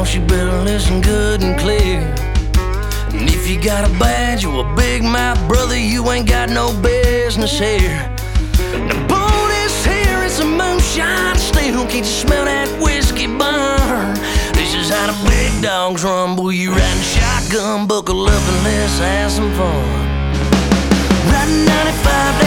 boss, you better listen good and clear. And if you got a badge or a big mouth, brother, you ain't got no business here. The bonus here is a moonshine still. Can't you smell that whiskey burn? This is how the big dogs rumble. You riding shotgun, buckle up and let's have some fun. Riding 95